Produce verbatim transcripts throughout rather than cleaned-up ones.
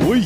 Oui.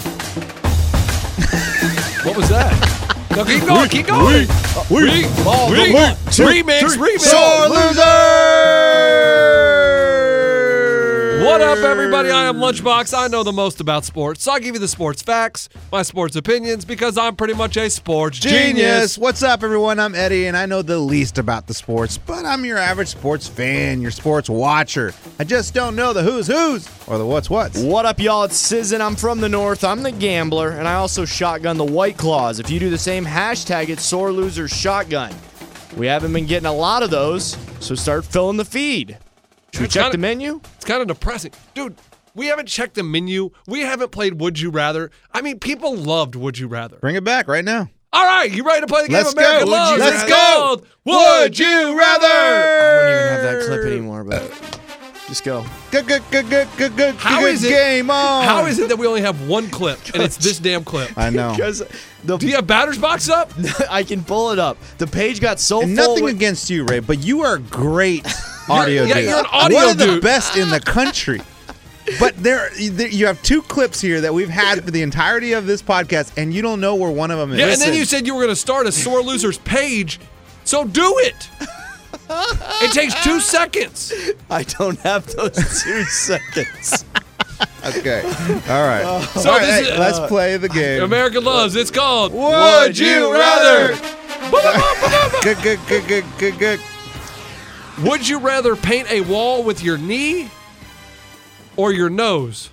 What was that? No, keep going, keep going. We, We, all we, the way. remix, remix. Sore loser. What up, everybody? I am Lunchbox. I know the most about sports, so I'll give you the sports facts, my sports opinions, because I'm pretty much a sports genius. Genius. What's up, everyone? I'm Eddie, and I know the least about the sports, but I'm your average sports fan, your sports watcher. I just don't know the who's who's or the what's what's. What up, y'all? It's Sizzin. I'm from the north. I'm the gambler, and I also shotgun the White Claws. If you do the same, hashtag it Sore Loser Shotgun. We haven't been getting a lot of those, so start filling the feed. Should we It's check kinda- the menu? It's kind of depressing. Dude, we haven't checked the menu. We haven't played Would You Rather. I mean, people loved Would You Rather. Bring it back right now. All right, you ready to play the game Let's America go. loves? Would you It's rather? called Would You Rather? I don't even have that clip anymore, but just go. Good, good, good, good, good, good. How good is it- game on? How is it that we only have one clip, and it's this damn clip? I know. Because the Do you have batter's box up? I can pull it up. The page got so And full. nothing with- against you, Ray, but you are a great audio yeah, dude. you're an audio One of the dude. best in the country. But there, there, you have two clips here that we've had for the entirety of this podcast, and you don't know where one of them is. Yeah, and then you said you were going to start a Sore Losers page, so do it. It takes two seconds. I don't have those two seconds. Okay. All right. So All right, this hey, is- let's play the game. America loves. It's called Would You Rather? Rather? Good, good, good, good, good, good. Would you rather paint a wall with your knee or your nose?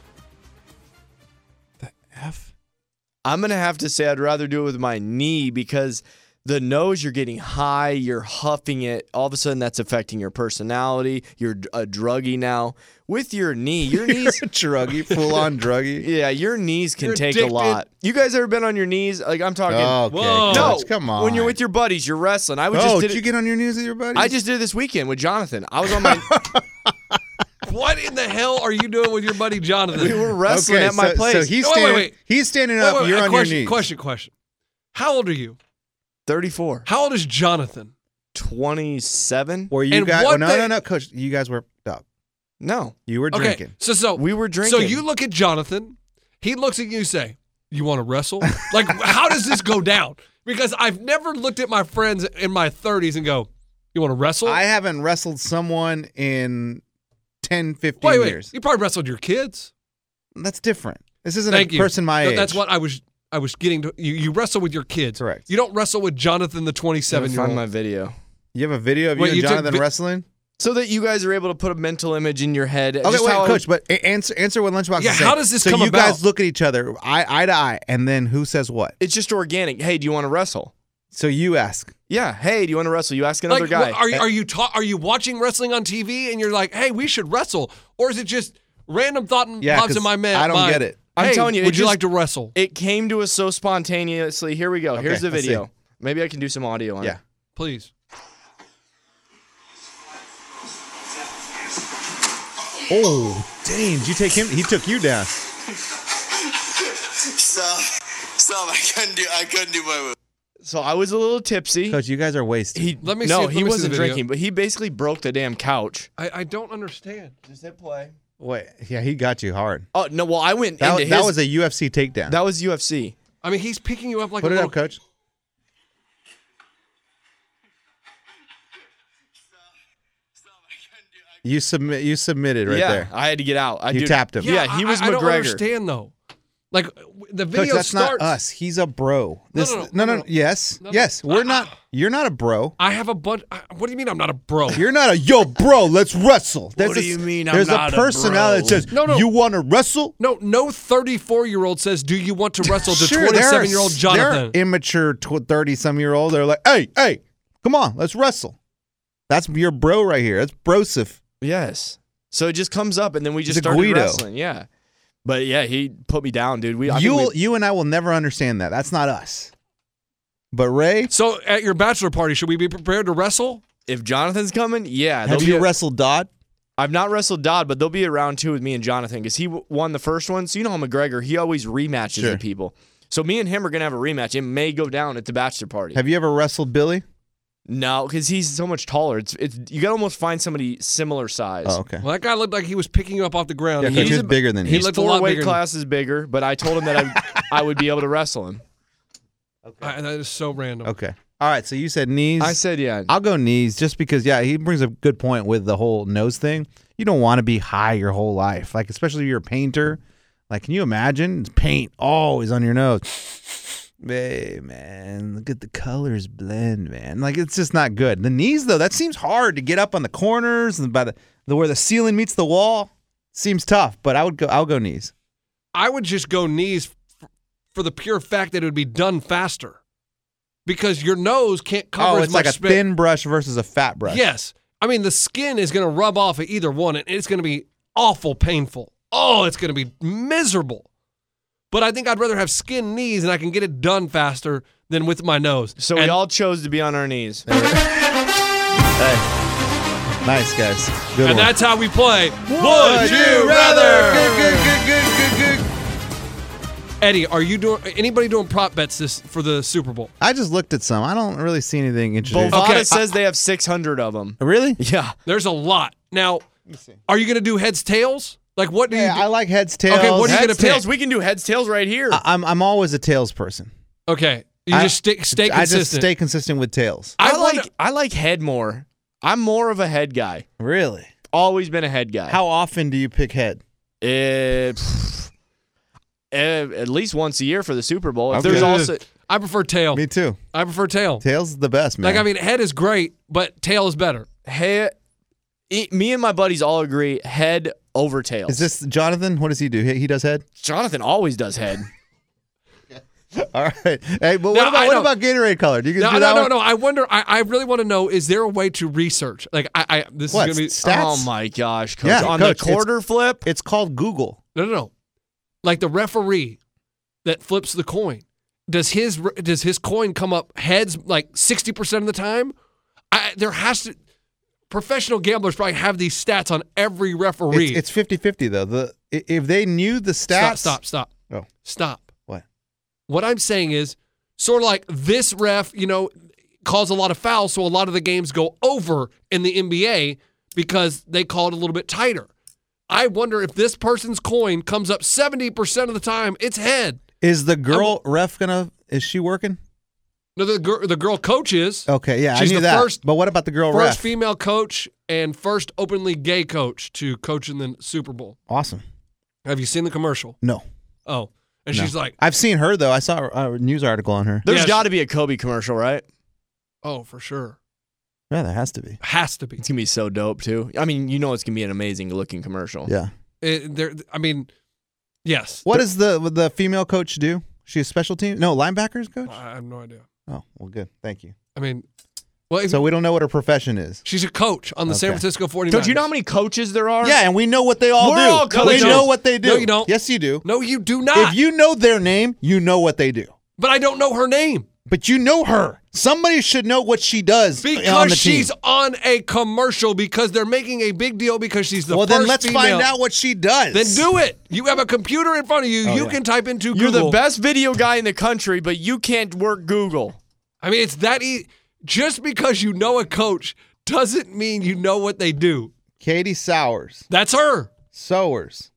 F. I'm going to have to say I'd rather do it with my knee because the nose, you're getting high, you're huffing it. All of a sudden, that's affecting your personality. You're a druggie now. With your knee, your knees... druggy, full on druggy. Yeah, your knees can You're take addicted. a lot. You guys ever been on your knees? Like, I'm talking... Okay, Whoa. no, Coach, come on. when you're with your buddies, you're wrestling. I would Oh, just did did you it, get on your knees with your buddies? I just did it this weekend with Jonathan. I was on my... What in the hell are you doing with your buddy Jonathan? we were wrestling Okay, at my so, place. So he's Wait, wait, standing, wait. he's standing Wait, up, wait, wait, you're on question, your knees. Question, question. How old are you? thirty-four. How old is Jonathan? twenty-seven? Were you And guys, what oh, no, they- no, no, Coach, you guys were up. No. You were Okay, drinking. so so We were drinking. So you look at Jonathan. He looks at you and say, "You want to wrestle?" Like, how does this go down? Because I've never looked at my friends in my thirties and go, "You want to wrestle?" I haven't wrestled someone in ten, fifteen wait, wait. years. You probably wrestled your kids. That's different. This isn't Thank a you. person my No, age. That's what I was. I was getting to. You, you wrestle with your kids. Correct. You don't wrestle with Jonathan, the Let me twenty-seven year find old. my video. You have a video of Wait, you and you took Jonathan vi- wrestling? So that you guys are able to put a mental image in your head. Okay, just wait, how I Coach, but a- answer answer what Lunchbox Yeah, is how saying. does this so come you about? guys look at each other eye, eye to eye, and then who says what? It's just organic. Hey, do you want to wrestle? So you ask. Yeah. Hey, do you want to wrestle? You ask another Like, guy. what- are you are you ta- are you watching wrestling on T V and you're like, "Hey, we should wrestle," or is it just random thought and Yeah, pops 'cause in my man? I don't mind, get it. I'm "Hey, telling you, it would you just- like to wrestle? It came to us so spontaneously. Here we go. Okay, Here's the let's video. see. Maybe I can do some audio on Yeah. it. Please." Oh, dang. Did you take him? He took you down. Stop. Stop. I couldn't do I couldn't do my move. So I was a little tipsy. Coach, you guys are wasted. He, Let me no, see- let he me see the wasn't video. drinking, but he basically broke the damn couch. I, I don't understand. Just hit play. Wait, yeah, he got you hard. Oh no! Well, I went That, into that his. was a U F C takedown. that was U F C. I mean, he's picking you up like Put a it little. up, Coach. You submit. You submitted right yeah, there. I had to get out. I You dude, tapped him. Yeah, he I- was I, I don't McGregor. understand though. Like w- the Coach, video that's starts. not us. He's a bro. This, no, no, no, no, no, no. Yes, No, no. yes. We're Uh, not. You're not a bro. I have a bunch. I- What do you mean I'm not a bro? You're not a yo, bro. Let's wrestle. There's do a- you mean I'm There's not a a personality that bro? says, No, no. You want to wrestle? No, no thirty-four-year-old says, "Do you want to wrestle?" to Sure, there are- twenty-seven-year-old Jonathan. They're immature thirty-some-year-old. They're like, hey, hey, come on, let's wrestle. That's your bro right here. That's brosif. Yes. So it just comes up, and then we just He's a started Guido. wrestling. Yeah. But yeah, he put me down, dude. We I think You, we- you and I will never understand that. That's not us. But Ray, So at your bachelor party, should we be prepared to wrestle? if Jonathan's coming, yeah. have there'll you be a- wrestled Dodd? I've not wrestled Dodd, but there'll be a round two with me and Jonathan because he w- won the first one. So you know how McGregor, he always rematches Sure. with people. So me and him are gonna have a rematch. It may go down at the bachelor party. Have you ever wrestled Billy? No, because he's so much taller. It's it's you gotta almost find somebody similar size. Oh, okay. Well, that guy looked like he was picking you up off the ground. Yeah, And 'cause he's he's a- bigger than he you. looked a Four lot weight bigger. classes bigger, but I told him that I, I would be able to wrestle him. I, that is so random. Okay. All right. So you said knees. I said, yeah. I'll go knees just because, yeah, he brings a good point with the whole nose thing. You don't want to be high your whole life, like especially if you're a painter. Like, can you imagine paint always on your nose? Hey, man, look at the colors blend, man. Like, it's just not good. The knees, though, that seems hard to get up on the corners and by the, the where the ceiling meets the wall. Seems tough, but I would go. I'll go knees. I would just go knees f- for the pure fact that it would be done faster, because your nose can't cover Oh, as it's much like a spa- thin brush versus a fat brush. Yes, I mean the skin is going to rub off of either one, and it's going to be awful painful. Oh, it's going to be miserable. But I think I'd rather have skin knees, and I can get it done faster than with my nose. So we And- all chose to be on our knees. Hey, nice guys. Good and one. that's how we play. Would you rather? Good, good, good, good, good, good. Eddie, are you doing? Anybody doing prop bets this for the Super Bowl? I just looked at some. I don't really see anything interesting. Bovada Okay, says they have six hundred of them. Really? Yeah. There's a lot. Now, are you going to do heads tails? Like what do Yeah, you? Do? I like heads, tails. Okay, what do you Heads, gonna pick? tails. We can do heads, tails right here. I- I'm I'm always a tails person. Okay, you I- just stick, stay I consistent. just stay consistent with tails. I, I like wonder- I like head more. I'm more of a head guy. Really? Always been a head guy. How often do you pick head? Uh, pff, uh, at least once a year for the Super Bowl. If Okay. there's also I prefer tail. Me too. I prefer tail. Tails is the best, man. Like I mean, head is great, but tail is better. head, e- me and my buddies all agree head over tails. is this Jonathan? What does he do? He, he does head. Jonathan always does head. All right. Hey, but what Now, about I what know- about Gatorade color? Do you No, do no, that no, one? no. I wonder. I, I really want to know: is there a way to research? Like, I, I this What, is gonna be stats? Oh my gosh, coach! Yeah, On coach, the quarter flip, It's called Google. no, no, no. Like the referee that flips the coin. Does his does his coin come up heads like sixty percent of the time? I, there has to. Professional gamblers probably have these stats on every referee. It's, it's fifty-fifty, though. The i- If they knew the stop, stats. stop, stop, Oh. stop. What? What I'm saying is sort of like this ref, you know, calls a lot of fouls, so a lot of the games go over in the N B A because they call it a little bit tighter. I wonder if this person's coin comes up seventy percent of the time, it's head. Is the girl ref gonna? Is she working? No, the girl, the girl coach is Okay, yeah, She's I knew the that. first- but what about the girl first ref? female coach and first openly gay coach to coach in the Super Bowl. Awesome. Have you seen the commercial? No, Oh, and no. she's like, I've seen her though. I saw a news article on her. there's Yeah, got to be a Kobe commercial, right? oh, for sure, Yeah, there has to be. has to be. It's gonna be so dope too. I mean, you know, it's gonna be an amazing looking commercial. Yeah. It, there, I mean, yes. What does the the female coach do? She a special team? No, linebackers coach. I have no idea. Oh, well, good. Thank you. I mean, well, if, So we don't know what her profession is. she's a coach on the San Okay. Francisco forty-niners. Don't you know how many coaches there are? Yeah, and we know what they all We're do. all we coaches. know what they do. No, you don't. Yes, you do. No, you do not. If you know their name, you know what they do. but I don't know her name But you know her. Somebody should know what she does on because the she's team. on a commercial because they're making a big deal because she's the Well, first then let's female. find out what she does. Then do it. You have a computer in front of you. Oh, you yeah. can type into You're Google. the best video guy in the country, but you can't work Google. I mean, it's that easy. Just because you know a coach doesn't mean you know what they do. Katie Sowers. That's her. Sowers.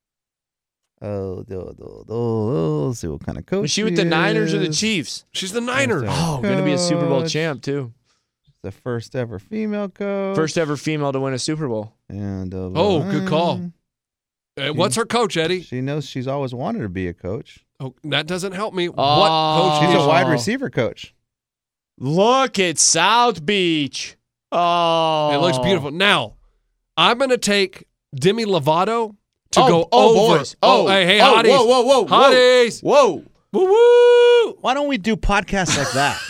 Oh, do, do, do, do. See what kind of coach Was she with the Niners or the is. Chiefs? She's the Niners. Oh, gonna be a Super Bowl Coach. champ too. The first ever female coach. First ever female to win a Super Bowl. And uh, Oh, good call. Uh, what's her coach, Eddie? She knows she's always wanted to be a coach. Oh, that doesn't help me. Oh. what coach She's is a wide Oh. receiver coach. Look at South Beach. Oh, It looks beautiful. Now, I'm going to take Demi Lovato to Oh, go oh, over. boys. Oh, hey, hey, oh, hotties. whoa, whoa, whoa, whoa. Hotties. Whoa. Woo, woo. Why don't we do podcasts like that?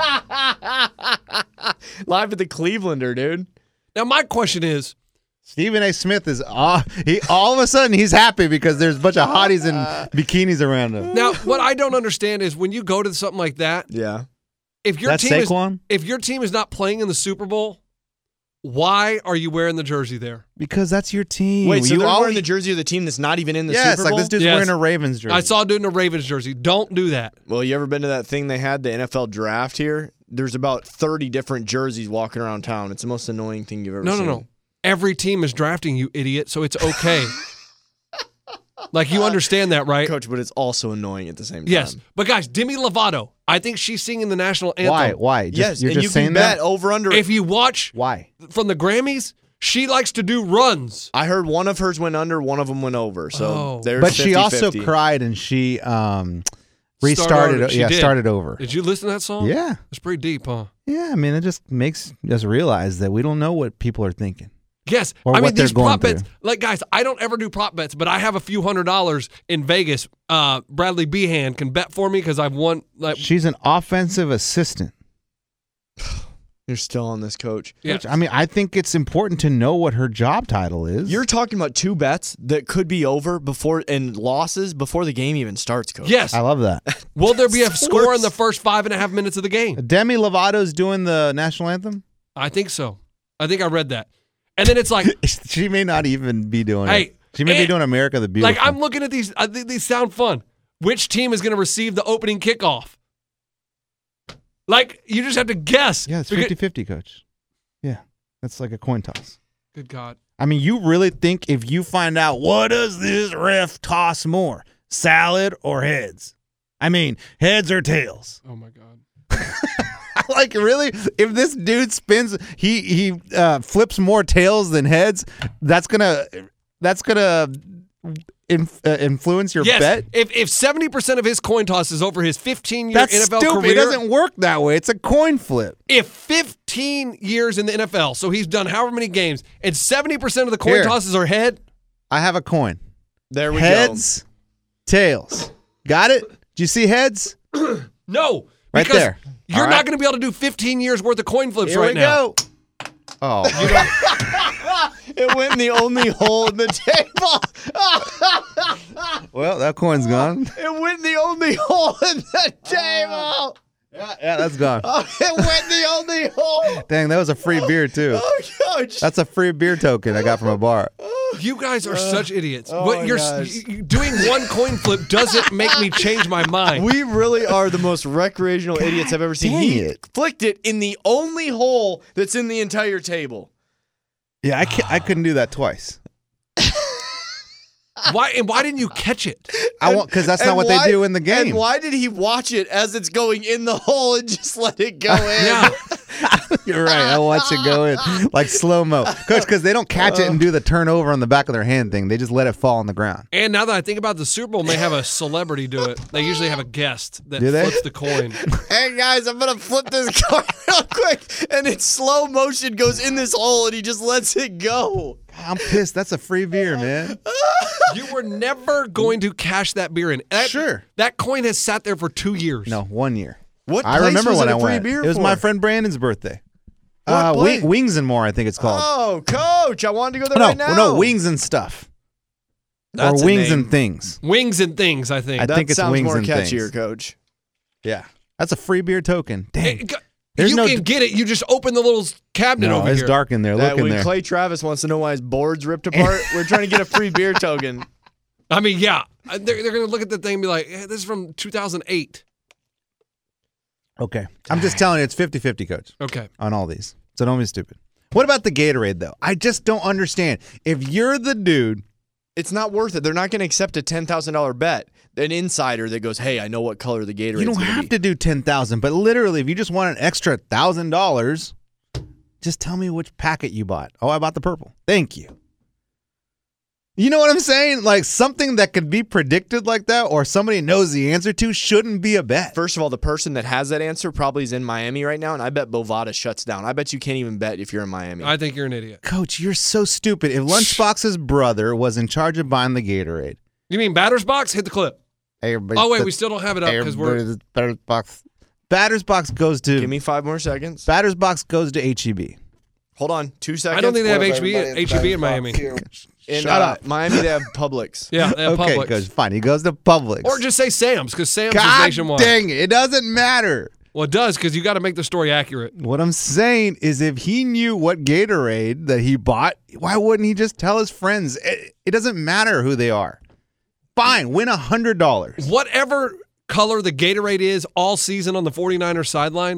Live at the Clevelander, dude. Now, my question is, Stephen A. Smith is all, he all of a sudden he's happy because there's a bunch of hotties in bikinis around him. now, what I don't understand is when you go to something like that, Yeah. if your That's team is Saquon? if your team is not playing in the Super Bowl, why are you wearing the jersey there? Because that's your team. Wait, so you they're always, wearing the jersey of the team that's not even in the yes, Super Bowl? like this dude's Yes. wearing a Ravens jersey. I saw a dude in a Ravens jersey. Don't do that. Well, you ever been to that thing they had, the N F L draft here? there's about thirty different jerseys walking around town. It's the most annoying thing you've ever No, seen. no, no. Every team is drafting you, idiot, so it's okay. Like, you understand that, right? Coach, but it's also annoying at the same time. Yes. But, guys, Demi Lovato, I think she's singing the national anthem. Why? Why? Just, Yes, you're and just you saying can bet that? over under. If you watch Why? from the Grammys, she likes to do runs. I heard one of hers went under, one of them went over. So Oh. there's But she also fifty-fifty. cried and she um, Started restarted. over. She yeah, did. started over. Did you listen to that song? Yeah. It's pretty deep, huh? Yeah, I mean, it just makes us realize that we don't know what people are thinking. Yes. Or I mean, what they're these going prop bets, through. like, guys, I don't ever do prop bets, but I have a few hundred dollars in Vegas. Uh, Bradley Behan can bet for me because I've won. Like, She's an offensive assistant. You're still on this, Coach. yeah. Which, I mean, I think it's important to know what her job title is. You're talking about two bets that could be over before and losses before the game even starts, Coach. Yes. I love that. Will there be a That's the score in worst. the first five and a half minutes of the game? Demi Lovato's doing the national anthem. I think so. I think I read that. And then it's like, She may not even be doing Hey, it. She may eh, be doing America the Beautiful. like I'm looking at these. I think these sound fun. Which team is going to receive the opening kickoff? Like, you just have to guess. yeah, it's Because- fifty-fifty, Coach. Yeah, that's like a coin toss. Good God. I mean, you really think if you find out what does this ref toss more, salad or heads? I mean, heads or tails? Oh, my God. Like, really? If this dude spins, he he uh, flips more tails than heads. That's gonna that's gonna inf- uh, influence your Yes. bet. If if seventy percent of his coin toss is over his fifteen year That's N F L stupid. career, It doesn't work that way. It's a coin flip. if fifteen years in the N F L, so he's done however many games, and seventy percent of the coin Here. tosses are head, I have a coin. There we Heads, tails. Got it? Do you see heads? no. Right because there. You're All not right. going to be able to do fifteen years worth of coin flips Here right we now. go. Oh, go. It went in the only hole in the table. well, that coin's gone. It went in the only hole in the table. Yeah, yeah, that's gone. Oh, it went in the only hole. Dang, that was a free beer too. Oh, Coach. That's a free beer token I got from a bar. You guys are such idiots. oh what my you're gosh. you- you- doing one coin flip doesn't make me change my mind. We really are the most recreational idiots I've ever seen. dang He it. flicked it in the only hole that's in the entire table. Yeah, I can't, I couldn't do that twice. Why and why didn't you catch it? I want because that's not And what why- they do in the game. And why did he watch it as it's going in the hole and just let it go in? Yeah. You're right. I watch it go in like slow mo, coach. Because they don't catch it and do the turnover on the back of their hand thing. They just let it fall on the ground. And now that I think about it, the Super Bowl may have a celebrity do it. They usually have a guest that Do they? flips the coin. Hey guys, I'm gonna flip this card real quick, and in slow motion goes in this hole, and he just lets it go. I'm pissed. That's a free beer, man. You were never going to cash that beer in. That, Sure. That coin has sat there for two years. No, one year. What? I place remember was when it I a free went. beer It was for? my friend Brandon's birthday. What Uh, place? Wing, Wings and More, I think it's called. Oh, Coach, I wanted to go there no, right now. no, Wings and Stuff. That's or a Wings name. and Things. Wings and things, I think. I That think it's sounds Wings more and catchier, Things. Coach. Yeah. That's a free beer token. Dang. It- There's you no- can get it. You just open the little cabinet No, over it's here. dark in there. That Look in when there. Clay Travis wants to know why his board's ripped apart, we're trying to get a free beer token. I mean, yeah. Uh, They're, they're going to look at the thing and be like, hey, this is from two thousand eight. Okay. I'm just telling you, it's fifty-fifty, coach, Okay. on all these. So don't be stupid. What about the Gatorade, though? I just don't understand. If you're the dude, It's not worth it. They're not going to accept a ten thousand dollars bet. An insider that goes, hey, I know what color the Gatorade you don't have be. to do ten thousand dollars. But literally, if you just want an extra one thousand dollars, just tell me which packet you bought. Oh, I bought the purple. Thank you. You know what I'm saying? Like something that could be predicted like that or somebody knows the answer to shouldn't be a bet. First of all, the person that has that answer probably is in Miami right now, and I bet Bovada shuts down. I bet you can't even bet if you're in Miami. I think you're an idiot. Coach, you're so stupid. If Lunchbox's brother was in charge of buying the Gatorade. You mean Batter's Box? Hit the clip. Everybody, Oh, wait, we still don't have it up because we're. Batter's Box. Batter's Box goes to Give me five more seconds. Batter's Box goes to H E B. Hold on, two seconds. I don't think they have What if H B everybody H E B in Batter's Miami. Box here? In Shut uh, up. Miami, they have Publix. Yeah, they have Okay, Publix. Coach, fine. He goes to Publix. Or just say Sam's because Sam's is God nationwide. dang it. It doesn't matter. Well, it does because you got to make the story accurate. What I'm saying is if he knew what Gatorade that he bought, why wouldn't he just tell his friends? It, it doesn't matter who they are. Fine, win one hundred dollars. Whatever color the Gatorade is all season on the 49ers sideline,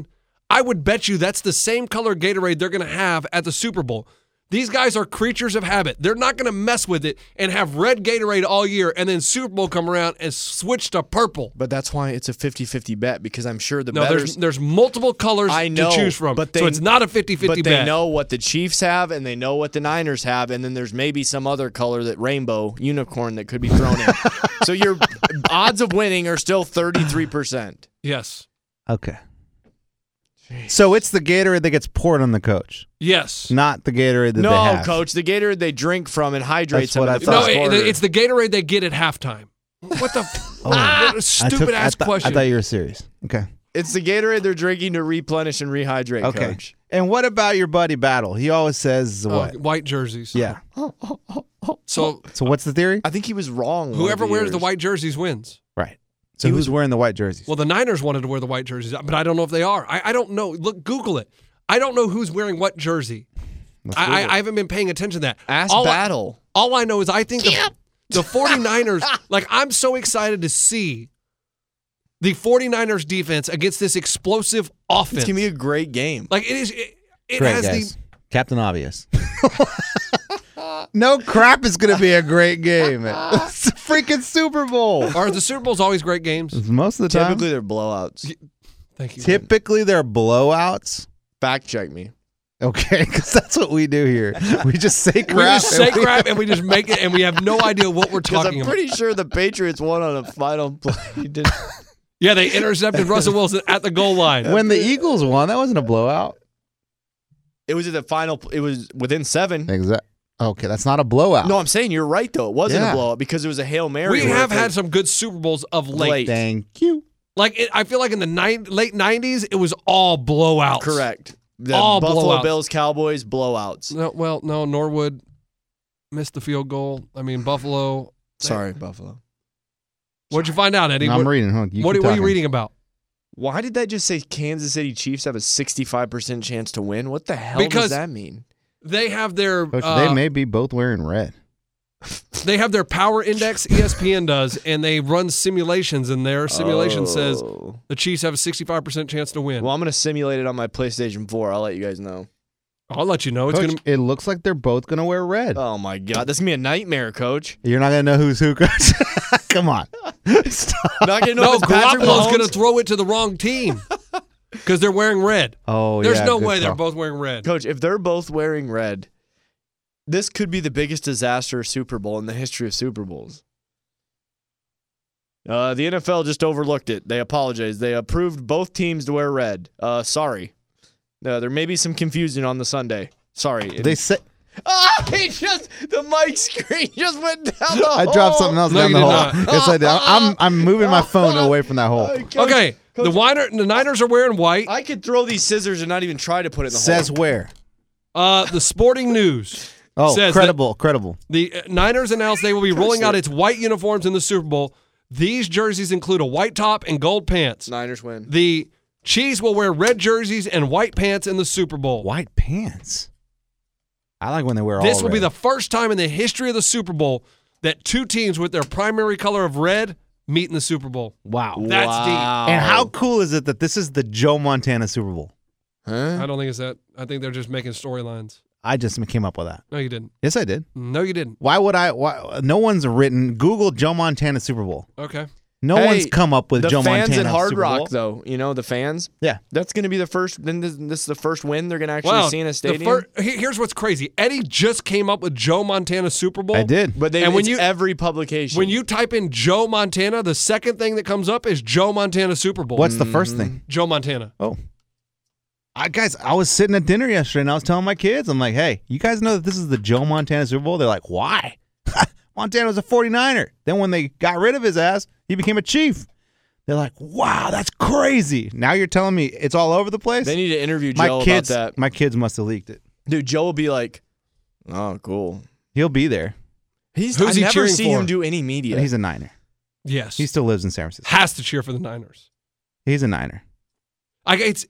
I would bet you that's the same color Gatorade they're going to have at the Super Bowl. These guys are creatures of habit. They're not going to mess with it and have red Gatorade all year and then Super Bowl come around and switch to purple. But that's why it's a fifty-fifty bet, because I'm sure the No, bettors... there's there's multiple colors I know, to choose from. but they- so it's not a fifty-fifty But they bet. know what the Chiefs have, and they know what the Niners have, and then there's maybe some other color, that rainbow unicorn, that could be thrown in. So your odds of winning are still thirty-three percent. Yes. Okay. So it's the Gatorade that gets poured on the coach, Yes. not the Gatorade that No, they have. Coach, the Gatorade they drink from and hydrates That's them what in I the thought. No, first it, quarter. it's the Gatorade they get at halftime. What the f- Oh. what a I stupid took- I ass thought- question. I thought you were serious. Okay. It's the Gatorade they're drinking to replenish and rehydrate, Okay. Coach. And what about your buddy Battle? He always says Oh, what? white jerseys. Yeah. So So what's the theory? I think he was wrong. one whoever of the wears years. the white jerseys wins. Right. So He who's was- wearing the white jerseys? Well, the Niners wanted to wear the white jerseys, but I don't know if they are. I, I don't know. Look, Google it. I don't know who's wearing what jersey. Let's I, Google I, it. I haven't been paying attention to that. Ask all Battle. I, all I know is I think the, the 49ers, like I'm so excited to see the 49ers defense against this explosive offense. It's going to be a great game. like it is. It, it Great, has guys. the. Captain Obvious. No crap is going to be a great game. It's a freaking Super Bowl. Are the Super Bowls always great games? Most of the time. Typically, they're blowouts. Thank you. Typically, they're blowouts. Fact check me. Okay, because that's what we do here. We just say crap. We just say and we- crap and we just make it, and we have no idea what we're Because talking I'm about. pretty sure the Patriots won on a final play. He did- Yeah, they intercepted Russell Wilson at the goal line. When the Eagles won, that wasn't a blowout. It was at the final. It was within seven. Exactly. Okay, that's not a blowout. No, I'm saying you're right though. It wasn't Yeah. a blowout because it was a Hail Mary. We where have it- had some good Super Bowls of late. Late. Thank you. Like it, I feel like in the nine, late nineties, it was all blowouts. Correct. The All Buffalo blowouts. Bills, Cowboys, blowouts. No, well, no, Norwood missed the field goal. I mean, Buffalo. Sorry, Buffalo. What'd you find out, Eddie? I'm what, reading. Huh? You what, keep what are you talking. reading about? Why did that just say Kansas City Chiefs have a sixty-five percent chance to win? What the hell Because- does that mean? They have their Coach, uh, they may be both wearing red. they have their power index. E S P N does, and they run simulations, and their simulation says Oh. the Chiefs have a sixty-five percent chance to win. Well, I'm going to simulate it on my PlayStation four. I'll let you guys know. I'll let you know. It's Coach, gonna. it looks like they're both going to wear red. Oh, my God. That's going to be a nightmare, Coach. You're not going to know who's who, Coach. Come on. Stop. Not going to know No, if it's Patrick Garoppolo's Mahomes. going to throw it to the wrong team because they're wearing red. Oh, There's yeah, no good way they're call. both wearing red. Coach, if they're both wearing red, this could be the biggest disaster Super Bowl in the history of Super Bowls. Uh, the N F L just overlooked it. They apologized. They approved both teams to wear red. Uh, sorry. Uh, there may be some confusion on the Sunday. Sorry. They say Ah, he just the mic screen just went down the I hole. dropped something else No, down you the did hole. not. Yes, I did. I'm I'm moving my phone away from that hole. Coach, Okay, the Coach- Winer, the Niners are wearing white. I could throw these scissors and not even try to put it in the Says hole. where? Uh, the Sporting News Oh, says credible, credible. the uh, Niners announced they will be rolling out its white uniforms in the Super Bowl. These jerseys include a white top and gold pants. Niners win. The Chiefs will wear red jerseys and white pants in the Super Bowl. White pants. I like when they wear all This will be red. the first time in the history of the Super Bowl that two teams with their primary color of red meet in the Super Bowl. Wow. That's wow. And how cool is it that this is the Joe Montana Super Bowl? Huh? I don't think it's that. I think they're just making storylines. I just came up with that. No, you didn't. Yes, I did. No, you didn't. Why would I? Why, no one's written Google Joe Montana Super Bowl. Okay. No Hey, one's come up with the Joe fans Montana at Hard Super Rock, Bowl. though, you know, the fans. Yeah. That's going to be the first. Then this, this is the first win they're going to actually Wow. see in a the stadium. fir- he- here's what's crazy. Eddie just came up with Joe Montana Super Bowl. I did. but they, And when it's you- every publication. When you type in Joe Montana, the second thing that comes up is Joe Montana Super Bowl. What's the first thing? Joe Montana? Oh. I guys, I was sitting at dinner yesterday and I was telling my kids, I'm like, hey, you guys know that this is the Joe Montana Super Bowl? They're like, why? Montana was a forty-niner. Then when they got rid of his ass, he became a Chief. They're like, wow, that's crazy. Now you're telling me it's all over the place? they need to interview my Joe kids, about that. my kids must have leaked it. Dude, Joe will be like, oh, cool. He'll be there. He's Who's I he never cheering see for? him do any media. But he's a Niner. Yes. He still lives in San Francisco. has to cheer for the Niners. He's a Niner. I it's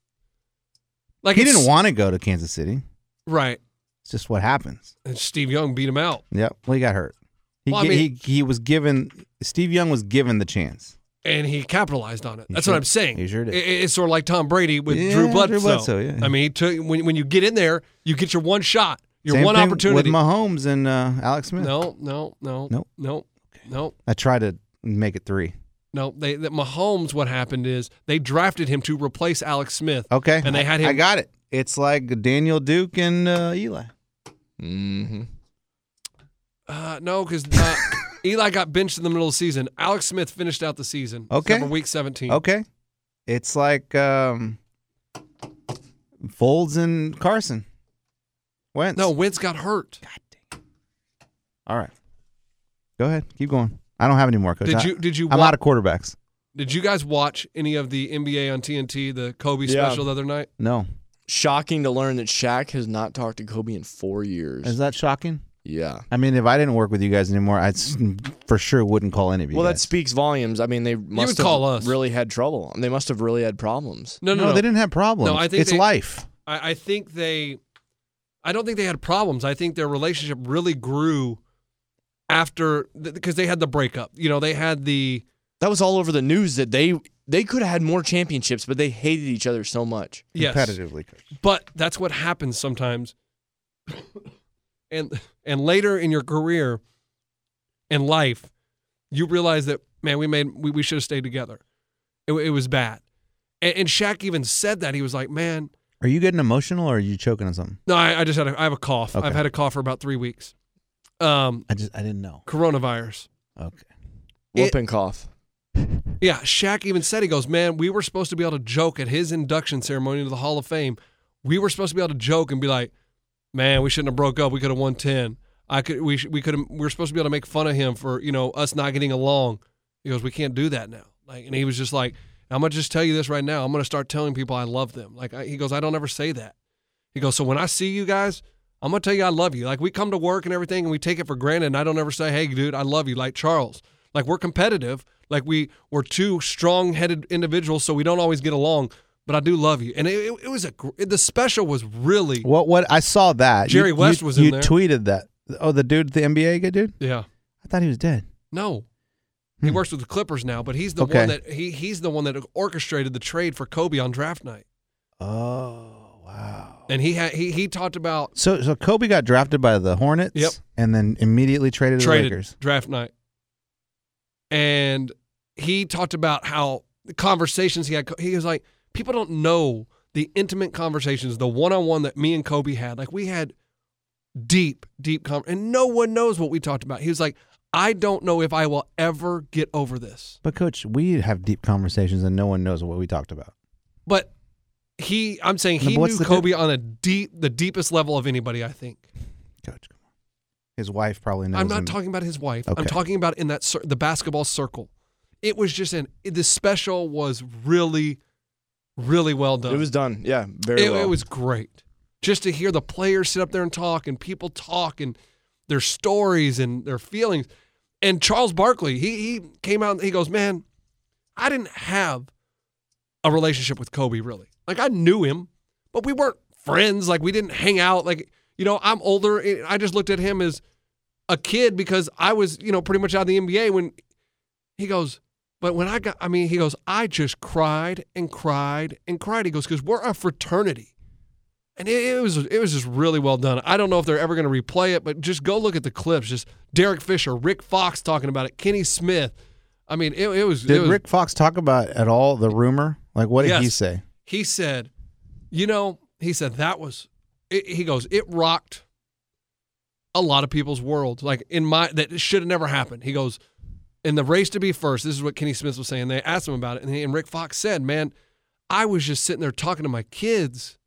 like He it's- didn't want to go to Kansas City. right. It's just what happens. And Steve Young beat him out. Yep. Well, he got hurt. He, Well, I ge- mean- he he was given. Steve Young was given the chance. and he capitalized on it. He That's sure- what I'm saying. he sure did. It- it's sort of like Tom Brady with Yeah, Drew Bledsoe. Drew Bledsoe, yeah. I mean, he took, when when you get in there, you get your one shot, your Same one thing opportunity. with Mahomes and uh, Alex Smith. No, no, no, Nope. no, no, I tried to make it three. no. They that Mahomes. What happened is they drafted him to replace Alex Smith. Okay, and they had I, him. I got it. It's like Daniel Duke and uh, Eli. Mm-hmm. Uh, no, because uh, Eli got benched in the middle of the season. Alex Smith finished out the season. Okay. except for week seventeen. Okay, it's like um, Folds and Carson. Wentz. No, Wentz got hurt. All right. Go ahead. Keep going. I don't have any more, Coach. Did I- you? Did you? I'm wa- out of quarterbacks. Did you guys watch any of the N B A on T N T, the Kobe Yeah. special the other night? No. Shocking to learn that Shaq has not talked to Kobe in four years. Is that shocking? Yeah. I mean, if I didn't work with you guys anymore, I s- for sure wouldn't call any of you Well, that guys. speaks volumes. I mean, they must would have call us. really had trouble. They must have really had problems. No, no, no, no. they didn't have problems. No, I think it's they- life. I, I think they. I don't think they had problems. I think their relationship really grew after because they had the breakup. You know, they had the. That was all over the news that they they could have had more championships, but they hated each other so much. Yes. Competitively. Coach. But that's what happens sometimes. and and later in your career and life, you realize that man, we made we, we should have stayed together. It, it was bad. And, and Shaq even said that. He was like, man, Are you getting emotional or are you choking on something? no, I, I just had a, I have a cough. Okay. I've had a cough for about three weeks. Um, I just I didn't know. coronavirus. Okay. Whooping cough. Yeah, Shaq even said, he goes, man, we were supposed to be able to joke at his induction ceremony to the Hall of Fame. We were supposed to be able to joke and be like, man, we shouldn't have broke up. We could have won ten. I could, we, sh- we could have, we were supposed to be able to make fun of him for, you know, us not getting along. He goes, we can't do that now. Like, and he was just like, I'm going to just tell you this right now. I'm going to start telling people I love them. Like, I, he goes, I don't ever say that. He goes, so when I see you guys, I'm going to tell you I love you. Like, we come to work and everything and we take it for granted. And I don't ever say, hey, dude, I love you. Like Charles. Like, we're competitive. Like, we, we're two strong-headed individuals, so we don't always get along. But I do love you. And it, it, it was a, gr- the special was really, What what I saw that. Jerry You- West you, was in you there. tweeted that. Oh, the dude, the N B A dude? yeah. I thought he was dead. No. He Hmm. works with the Clippers now, but he's the Okay. one that he he's the one that orchestrated the trade for Kobe on draft night. Oh, wow. And he had he he talked about So so Kobe got drafted by the Hornets Yep. and then immediately traded to the traded Lakers. draft night. And he talked about how the conversations he had. He was like, people don't know the intimate conversations, the one-on-one that me and Kobe had. Like, we had deep, deep con- and no one knows what we talked about. He was like, I don't know if I will ever get over this. But coach, we have deep conversations and no one knows what we talked about. But he, I'm saying No, he but what's knew the Kobe on a deep, the deepest level of anybody, I think. Coach, come on. His wife probably knows I'm not him. talking about his wife. I'm Okay. talking about in that cir- the basketball circle. It was just an the special was really, really well done. It was done. Yeah, very it, well. it was great. Just to hear the players sit up there and talk, and people talk, and their stories and their feelings. And Charles Barkley, he he came out and he goes, man, I didn't have a relationship with Kobe really. Like, I knew him, but we weren't friends. Like, we didn't hang out. Like, you know, I'm older. I just looked at him as a kid because I was, you know, pretty much out of the N B A when he goes, but when I got, I mean, he goes, I just cried and cried and cried. He goes, because we're a fraternity. And it, it was it was just really well done. I don't know if they're ever going to replay it, but just go look at the clips. Just Derek Fisher, Rick Fox talking about it, Kenny Smith. I mean, it, it was. Did it was, Rick Fox talk about at all the rumor? Like, what did he Yes. say? He said, you know, he said that was, it, he goes, it rocked a lot of people's worlds. Like, in my, that should have never happened. He goes, in the race to be first, this is what Kenny Smith was saying. They asked him about it, and, he, and Rick Fox said, man, I was just sitting there talking to my kids,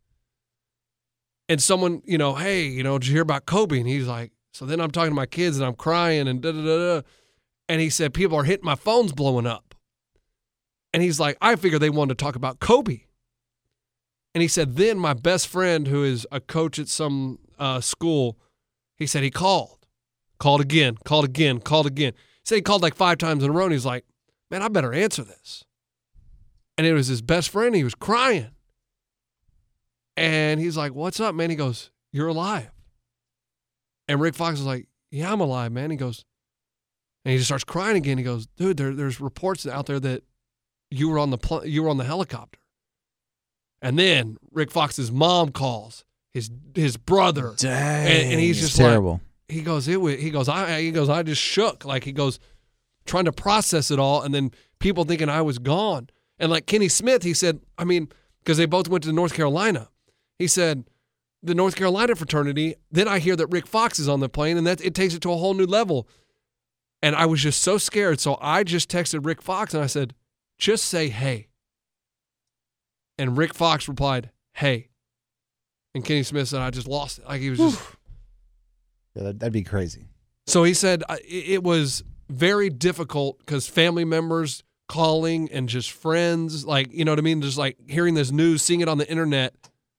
and someone, you know, hey, you know, did you hear about Kobe? And he's like, so then I'm talking to my kids, and I'm crying, and da-da-da-da. And he said, people are hitting my phone's blowing up. And he's like, I figured they wanted to talk about Kobe. And he said, then my best friend, who is a coach at some uh, school, he said he called, called again, called again, called again. He said he called like five times in a row, and he's like, man, I better answer this. And it was his best friend. He was crying. And he's like, what's up, man? He goes, you're alive. And Rick Fox was like, yeah, I'm alive, man. He goes, and he just starts crying again. He goes, dude, there, there's reports out there that you were on the pl- you were on the helicopter. And then Rick Fox's mom calls his his brother, Dang. and, and he's It's just terrible. like, he goes, it was, he goes, I he goes, I just shook, like he goes, trying to process it all, and then people thinking I was gone, and like Kenny Smith, he said, I mean, because they both went to North Carolina, he said, the North Carolina fraternity. Then I hear that Rick Fox is on the plane, and that it takes it to a whole new level. And I was just so scared, so I just texted Rick Fox and I said, just say hey. And Rick Fox replied, hey. And Kenny Smith said, I just lost it. Like he was just. Yeah, that, that'd be crazy. So he said uh, it, it was very difficult because family members calling and just friends, like, you know what I mean? Just like hearing this news, seeing it on the internet.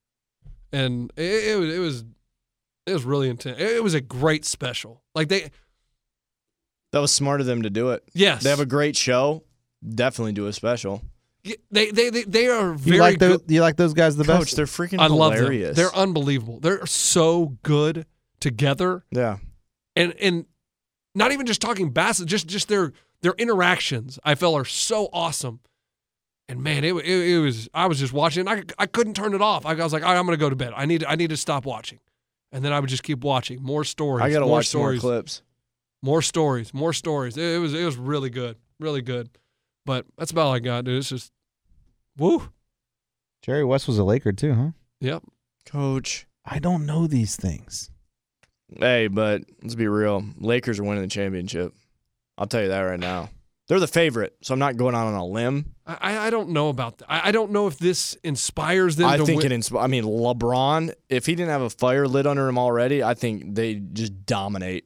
And it, it was it was it was really intense. It, it was a great special. Like they That was smart of them to do it. Yes. They have a great show. Definitely do a special. they they they, they are very You like those? good. You like those guys the Coach, best? they're freaking I love them. hilarious. They're unbelievable. They're so good together. yeah. And and not even just talking basketball, just just their their interactions I felt are so awesome. And man, it, it it was I was just watching. I I couldn't turn it off. I was like, all right, I'm going to go to bed. I need I need to stop watching. And then I would just keep watching more stories. I got to more watch stories, more clips. more stories, more stories. It, it was it was really good, really good. But that's about all I got, dude. It's just woo. Jerry West was a Laker too, huh? Yep. Coach. I don't know these things. Hey, but let's be real. Lakers are winning the championship. I'll tell you that right now. They're the favorite, so I'm not going out on a limb. I, I don't know about that. I, I don't know if this inspires them I to think win. it inspires. I mean, LeBron, if he didn't have a fire lit under him already, I think they just dominate.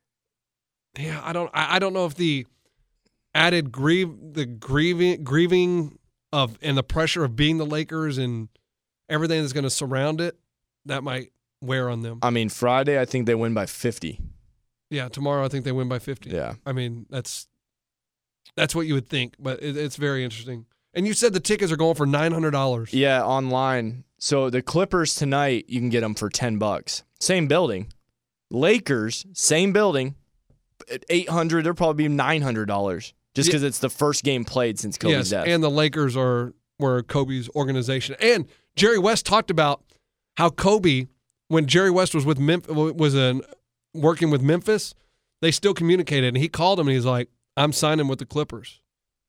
Yeah, I don't. I, I don't know if the added grieve, the grieving, grieving of, and the pressure of being the Lakers and everything that's going to surround it, that might wear on them. I mean, Friday, I think they win by fifty. Yeah, tomorrow I think they win by fifty. Yeah. I mean that's that's what you would think, but it, it's very interesting. And you said the tickets are going for nine hundred dollars. Yeah, online. So the Clippers tonight, you can get them for ten bucks. Same building. Lakers, same building. At eight hundred, they're probably nine hundred dollars just because it's the first game played since Kobe's Yes, death. and the Lakers are were Kobe's organization. And Jerry West talked about how Kobe, when Jerry West was with Memphis, was an, working with Memphis, they still communicated. And he called him and he's like, I'm signing with the Clippers.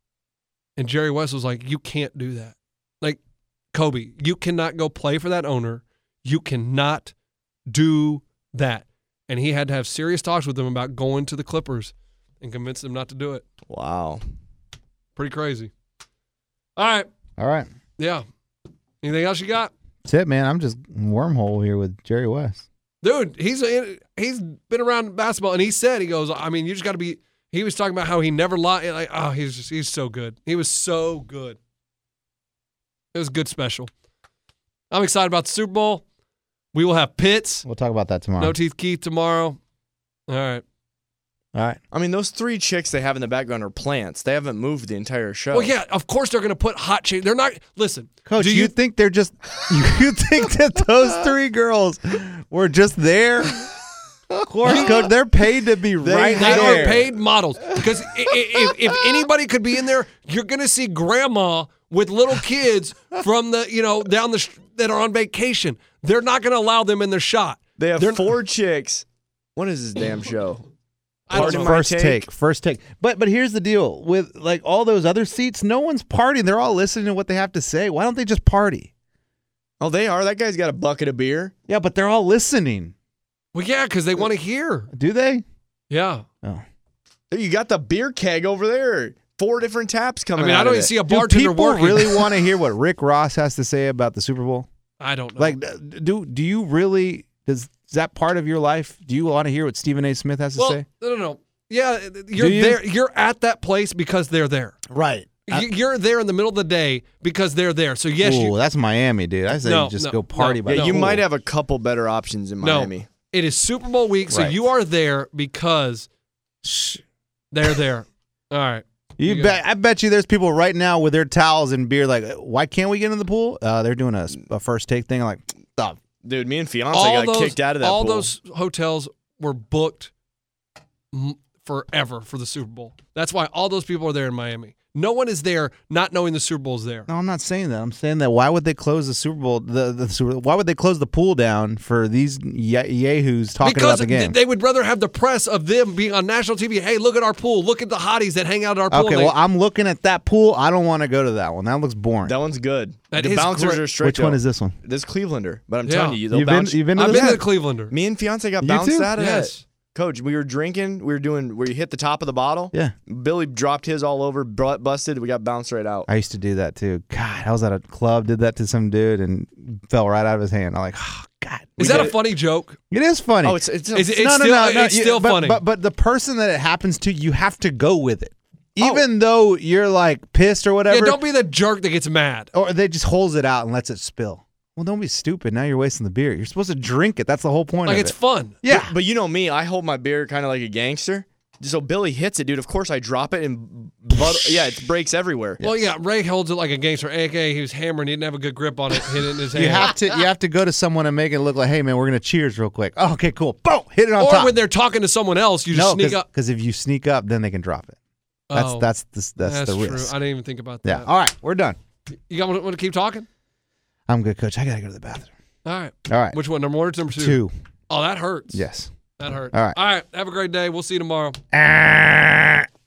And Jerry West was like, you can't do that. Like, Kobe, you cannot go play for that owner. You cannot do that. And he had to have serious talks with them about going to the Clippers and convince them not to do it. Wow. Pretty crazy. All right. All right. Yeah. Anything else you got? That's it, man. I'm just wormhole here with Jerry West. Dude, he's a, he's been around basketball, and he said, he goes, I mean, you just got to be, he was talking about how he never lied. Like, oh, he's just, he's so good. He was so good. It was a good special. I'm excited about the Super Bowl. We will have Pitts. We'll talk about that tomorrow. No Teeth Keith tomorrow. All right. All right. I mean, those three chicks they have in the background are plants. They haven't moved the entire show. Well, yeah, of course they're going to put hot chick. They're not, listen. Coach, do you, you think they're just you, you think that those three girls were just there? Of course, Coach, they're paid to be right They there. are paid models. Because i- i- if, if anybody could be in there, you're going to see grandma with little kids from the, you know, down the, sh- that are on vacation. They're not going to allow them in their shot. They have They're- four chicks. What is this damn show? I don't Pardon know. my First take. take, first take. But but here's the deal with like all those other seats. No one's partying. They're all listening to what they have to say. Why don't they just party? Oh, they are. That guy's got a bucket of beer. Yeah, but they're all listening. Well, yeah, because they want to hear. Do they? Yeah. Oh. You got the beer keg over there. Four different taps I coming mean, out I don't of even it. see a Do bartender people working. really want to hear what Rick Ross has to say about the Super Bowl? I don't know. Like, do do you really? Does is that part of your life? Do you want to hear what Stephen A. Smith has to well, say? no, no, no. Yeah, you're you? there. You're at that place because they're there. Right. You- You're there in the middle of the day because they're there. So yes, Ooh, you, that's Miami, dude. I say No, you just no, go party no. by Yeah, the you pool. might have a couple better options in No. Miami. it is Super Bowl week, so Right. you are there because they're there. All right. You You bet. I bet you there's people right now with their towels and beer. Like, why can't we get in the pool? Uh, they're doing a, a first take thing. I'm like, stop. Dude, me and fiance all got those, kicked out of that all pool. those hotels were booked m- forever for the Super Bowl. That's why all those people are there in Miami. No one is there not knowing the Super Bowl's there. No, I'm not saying that. I'm saying that why would they close the Super Bowl? The, the Super, why would they close the pool down for these y- yahoos talking because about the game? Th- they would rather have the press of them being on national T V. Hey, look at our pool. Look at the hotties that hang out at our pool. Okay, They- well, I'm looking at that pool. I don't want to go to that one. That looks boring. That one's good. That the is bouncers great. are strict. Which one though. is this one? This Clevelander. But I'm Yeah. telling you, they'll You've been, bounce. you've been to I've this been one? to the Clevelander. Me and fiance got You bounced too? out of Yes. it. Coach, we were drinking. We were doing where you hit the top of the bottle. Yeah. Billy dropped his all over, br- busted. We got bounced right out. I used to do that too. God, I was at a club, did that to some dude, and fell right out of his hand. I'm like, oh, God. Is We that did a it. funny joke? It is funny. Oh, it's it's, Is it- no, it's no, still, no, no. it's you- still but, funny. But, but the person that it happens to, you have to go with it. Oh. Even though you're like pissed or whatever. Yeah, don't be the jerk that gets mad. or they just holds it out and lets it spill. Well, don't be stupid. Now you're wasting the beer. You're supposed to drink it. That's the whole point Like of it's it. fun. Yeah. But, but you know me, I hold my beer kind of like a gangster. So Billy hits it, dude. Of course, I drop it and but, yeah, it breaks everywhere. Well, yeah, Ray holds it like a gangster, A K A he was hammering. He didn't have a good grip on it. Hit it in his hand. You have to you have to go to someone and make it look like, hey man, we're gonna cheers real quick. Oh, okay, cool. Boom, hit it on or top. when they're talking to someone else, you just no, sneak up. because if you sneak up, then they can drop it. That's Oh, that's the, that's, that's the true. risk. I didn't even think about Yeah. that. All right, we're done. You got want to keep talking? I'm good, Coach. I gotta go to the bathroom. All right. All right. Which one? Number one or number two? Two. Oh, that hurts. Yes. That hurts. All right. All right. Have a great day. We'll see you tomorrow. Ah.